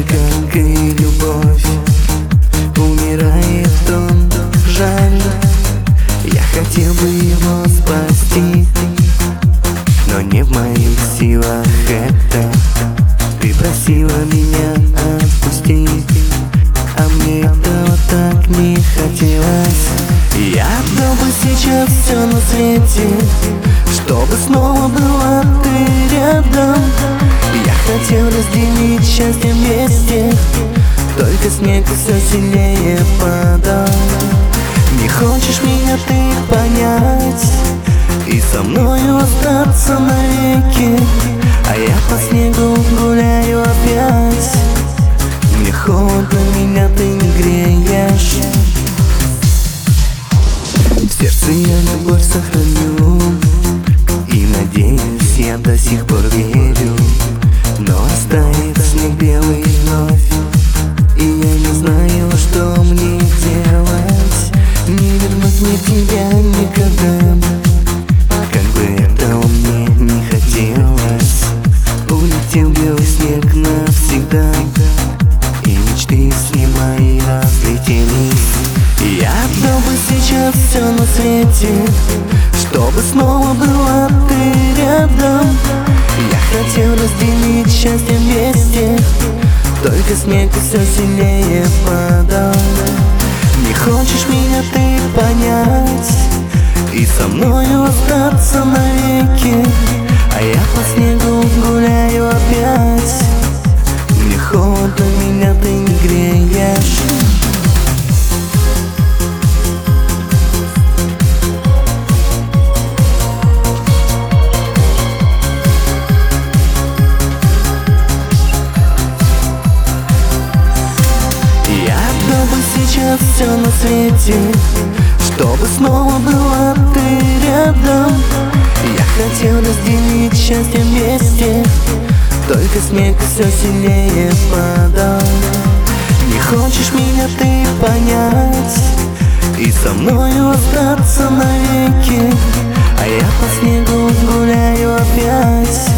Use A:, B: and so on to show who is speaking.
A: же, как и любовь. Умирает он, жаль. Я хотел бы его спасти, но не в моих силах это. Ты просила меня отпустить, а мне этого так не хотелось. Я отдал бы сейчас все на свете, чтобы снова была ты рядом. Я хотел разделить счастье вместе, только снег все сильнее падал. Не хочешь меня ты понять и со мною остаться навеки, а я по снегу гуляю опять. Мне холодно, меня ты не греешь. В сердце я любовь сохраню, и надеюсь, я до сих пор верю. Но останет снег белый вновь, и я не знаю, что мне делать. Не вернуть мне тебя никогда, как бы этого мне не хотелось. Улетел белый снег навсегда, и мечты с ним мои разлетелись. Я отдал бы сейчас все на свете, чтобы снова была ты рядом. Я хотел разделить счастье вместе, только снег все сильнее падал. Не хочешь меня ты понять и со мною остаться навеки, а я по снегу гуляю опять. Мне холодно, меня ты не греешь. Сейчас все на свете, чтобы снова была ты рядом. Я хотел разделить счастье вместе, только снег все сильнее падал. Не хочешь меня ты понять и со мною остаться навеки, а я по снегу гуляю опять.